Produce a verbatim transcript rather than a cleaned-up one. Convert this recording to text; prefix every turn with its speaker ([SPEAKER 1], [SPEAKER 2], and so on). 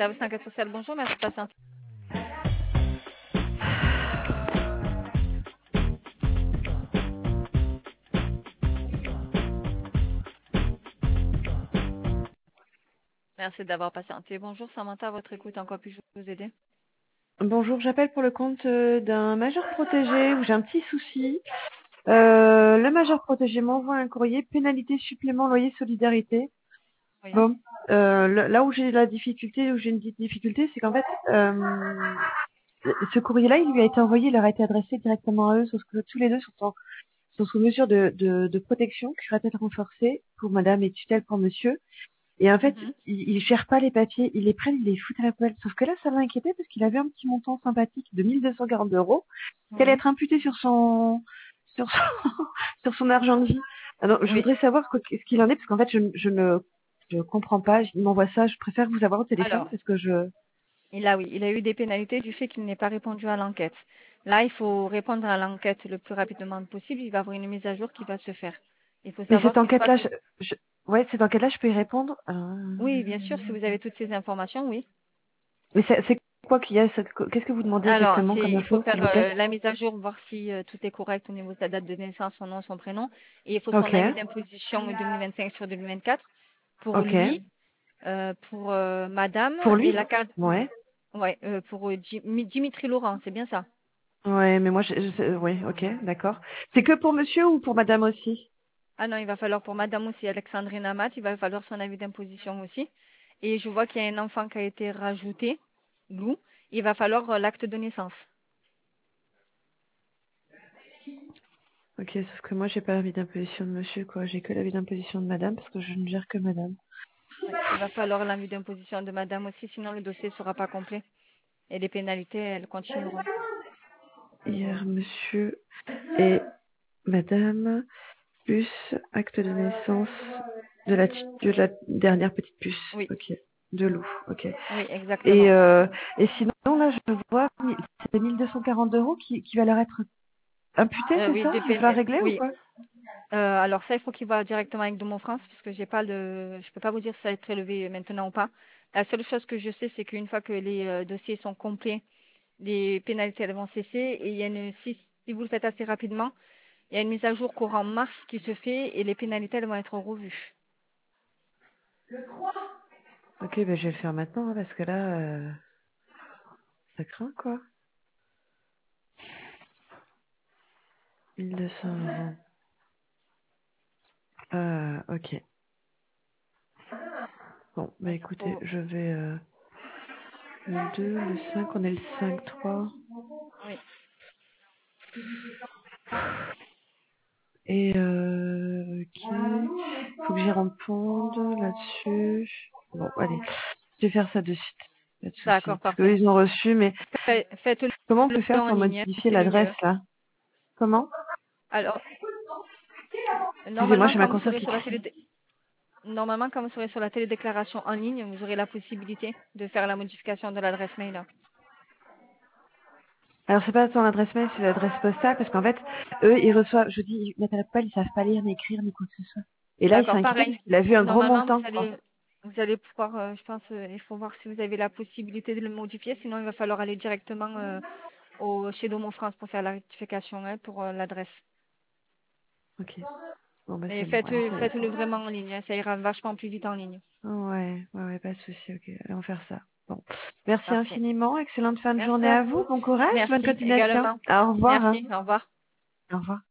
[SPEAKER 1] Service d'enquête sociale, bonjour, merci de patienter. Merci d'avoir patienté. Bonjour, Samantha, à votre écoute, en quoi puis-je vous aider?
[SPEAKER 2] Bonjour, j'appelle pour le compte euh, d'un majeur protégé où j'ai un petit souci. Euh, le majeur protégé m'envoie un courrier, pénalité, supplément, loyer, solidarité.
[SPEAKER 1] Oui.
[SPEAKER 2] Bon, euh, le- là où j'ai la difficulté, où j'ai une petite difficulté, c'est qu'en fait, euh, ce courrier-là, il lui a été envoyé, il leur a été adressé directement à eux, sauf que tous les deux sont, en- sont sous mesure de, de, de protection, curatelle renforcée pour madame et tutelle pour monsieur. Et en fait,
[SPEAKER 1] Mhm.
[SPEAKER 2] ils, ils gèrent pas les papiers, ils les prennent, ils les foutent à la poubelle. Sauf que là, ça m'a inquiété parce qu'il avait un petit montant sympathique de mille deux cent quarante euros qui allait
[SPEAKER 1] Oui.
[SPEAKER 2] être imputé sur son, sur son, sur son argent de vie. Alors, je
[SPEAKER 1] Oui.
[SPEAKER 2] voudrais savoir quoi- ce qu'il en est parce qu'en fait, je, je ne, je comprends pas. Il m'envoie ça. Je préfère vous avoir au téléphone
[SPEAKER 1] Alors,
[SPEAKER 2] parce que je,
[SPEAKER 1] il a, oui, il a eu des pénalités du fait qu'il n'ait pas répondu à l'enquête. Là, il faut répondre à l'enquête le plus rapidement possible. Il va y avoir une mise à jour qui va se faire. Il faut
[SPEAKER 2] mais
[SPEAKER 1] savoir
[SPEAKER 2] cette
[SPEAKER 1] qu'une fois
[SPEAKER 2] enquête-là,
[SPEAKER 1] que...
[SPEAKER 2] je, je, ouais, cette enquête-là, je peux y répondre. Euh,
[SPEAKER 1] Oui, bien sûr, si vous avez toutes ces informations, oui.
[SPEAKER 2] Mais c'est c'est quoi qu'il y a cette- Qu'est-ce que vous demandez
[SPEAKER 1] Alors,
[SPEAKER 2] exactement
[SPEAKER 1] c'est,
[SPEAKER 2] comme
[SPEAKER 1] il faut
[SPEAKER 2] info,
[SPEAKER 1] faire
[SPEAKER 2] s'il vous plaît?
[SPEAKER 1] euh, la mise à jour, voir si euh, tout est correct au niveau de sa date de naissance, son nom, son prénom. Et il faut son
[SPEAKER 2] Ok,
[SPEAKER 1] avis d'imposition deux mille vingt-cinq sur deux mille vingt-quatre pour
[SPEAKER 2] ok.
[SPEAKER 1] lui, euh, pour euh, madame
[SPEAKER 2] Pour
[SPEAKER 1] et
[SPEAKER 2] lui?
[SPEAKER 1] la carte,
[SPEAKER 2] Ouais.
[SPEAKER 1] ouais, euh, pour euh, Di- Dimitri Laurent, c'est bien ça.
[SPEAKER 2] Ouais, mais moi, je, je- ouais, ok, d'accord. C'est que pour monsieur ou pour madame aussi?
[SPEAKER 1] Ah non, il va falloir pour madame aussi, Alexandrine Amat, il va falloir son avis d'imposition aussi. Et je vois qu'il y a un enfant qui a été rajouté, Lou. Il va falloir euh, l'acte de naissance.
[SPEAKER 2] Ok, sauf que moi, j'ai pas l'avis d'imposition de monsieur, quoi. J'ai que l'avis d'imposition de madame parce que je ne gère que madame.
[SPEAKER 1] Oui, il va falloir l'avis d'imposition de madame aussi, sinon le dossier ne sera pas complet. Et les pénalités, elles continueront.
[SPEAKER 2] Hier, monsieur et madame, plus acte de naissance de la, ti- de la dernière petite puce.
[SPEAKER 1] Oui,
[SPEAKER 2] Ok. De loup, ok.
[SPEAKER 1] oui,
[SPEAKER 2] Et,
[SPEAKER 1] exactement.
[SPEAKER 2] euh, et sinon, là, je vois, c'est mille deux cent quarante euros qui, qui va leur être imputé,
[SPEAKER 1] Euh,
[SPEAKER 2] c'est
[SPEAKER 1] oui,
[SPEAKER 2] ça?
[SPEAKER 1] des
[SPEAKER 2] Il va
[SPEAKER 1] pén-
[SPEAKER 2] falloir
[SPEAKER 1] euh,
[SPEAKER 2] régler ou
[SPEAKER 1] oui.
[SPEAKER 2] quoi?
[SPEAKER 1] Euh, alors ça, il faut qu'il va directement avec Domo France, puisque j'ai pas le, je peux pas vous dire si ça va être élevé maintenant ou pas. La seule chose que je sais, c'est qu'une fois que les euh, dossiers sont complets, les pénalités elles vont cesser. Et il y a une, si, si vous le faites assez rapidement, il y a une mise à jour courant mars qui se fait et les pénalités elles vont être revues.
[SPEAKER 2] Ok, ben je vais le faire maintenant, hein, parce que là, euh, ça craint, quoi. mille deux cents euros. Euh, ok. Bon, bah écoutez,
[SPEAKER 1] Faut-
[SPEAKER 2] je vais... Euh, le deux, le cinq, on est le cinq trois.
[SPEAKER 1] oui.
[SPEAKER 2] Et euh, ok. Faut que j'y réponde là-dessus. Bon, allez. Je vais faire ça de suite. Pas de souci.
[SPEAKER 1] D'accord,
[SPEAKER 2] Parce qu'eux,
[SPEAKER 1] parfait.
[SPEAKER 2] ils ont reçu, mais
[SPEAKER 1] Fait- Faites-le
[SPEAKER 2] comment on peut faire
[SPEAKER 1] en
[SPEAKER 2] pour
[SPEAKER 1] ligne, hein,
[SPEAKER 2] modifier
[SPEAKER 1] c'est le
[SPEAKER 2] l'adresse,
[SPEAKER 1] mieux.
[SPEAKER 2] là? Comment?
[SPEAKER 1] Alors,
[SPEAKER 2] Excusez-moi,
[SPEAKER 1] normalement,
[SPEAKER 2] j'ai ma
[SPEAKER 1] quand vous
[SPEAKER 2] conscience
[SPEAKER 1] serez
[SPEAKER 2] qui
[SPEAKER 1] sur la
[SPEAKER 2] crie.
[SPEAKER 1] télé, normalement, quand vous serez sur la télédéclaration en ligne, vous aurez la possibilité de faire la modification de l'adresse mail.
[SPEAKER 2] Alors, c'est pas son adresse mail, c'est l'adresse postale, parce qu'en fait, eux, ils reçoivent, je dis, ils mettent à la poubelle, ils savent pas lire, ni écrire, ni quoi que ce soit. Et là, il s'est
[SPEAKER 1] D'accord,
[SPEAKER 2] inquiété
[SPEAKER 1] pareil.
[SPEAKER 2] parce qu'il a vu un gros
[SPEAKER 1] Normalement, vous
[SPEAKER 2] montant, quoi.
[SPEAKER 1] allez, vous allez pouvoir, euh, je pense, euh, il faut voir si vous avez la possibilité de le modifier. Sinon, il va falloir aller directement euh, au, chez Domo France pour faire la rectification hein, pour euh, l'adresse.
[SPEAKER 2] Ok. Bon, bah,
[SPEAKER 1] Et
[SPEAKER 2] c'est bon.
[SPEAKER 1] faites,
[SPEAKER 2] Allez, ça y est.
[SPEAKER 1] faites-le vraiment en ligne. hein, Ça ira vachement plus vite en ligne.
[SPEAKER 2] Ouais, ouais, ouais, pas de souci, ok. Allons faire ça. Bon. Merci
[SPEAKER 1] Parfait.
[SPEAKER 2] infiniment. Excellente fin de
[SPEAKER 1] Merci
[SPEAKER 2] journée
[SPEAKER 1] à
[SPEAKER 2] à vous.
[SPEAKER 1] vous.
[SPEAKER 2] Bon courage, bonne
[SPEAKER 1] Merci
[SPEAKER 2] continuation.
[SPEAKER 1] également.
[SPEAKER 2] Au revoir. Hein.
[SPEAKER 1] Merci. Au revoir.
[SPEAKER 2] Au revoir.